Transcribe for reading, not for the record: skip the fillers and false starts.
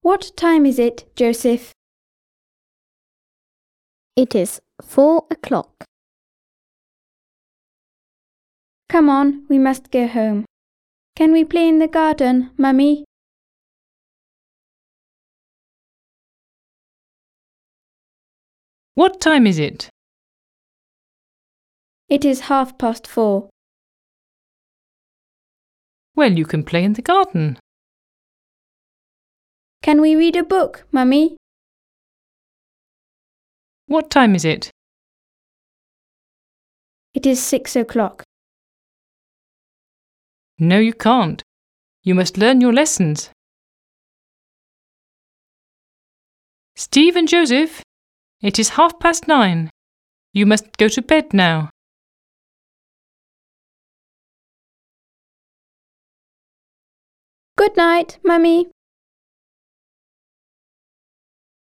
What time is it, Joseph? It is 4 o'clock. Come on, we must go home. Can we play in the garden, Mummy? What time is it? It is 4:30. Well, you can play in the garden. Can we read a book, Mummy? What time is it? It is 6 o'clock. No, you can't. You must learn your lessons. Steve and Joseph, it is 9:30. You must go to bed now. Good night, Mummy.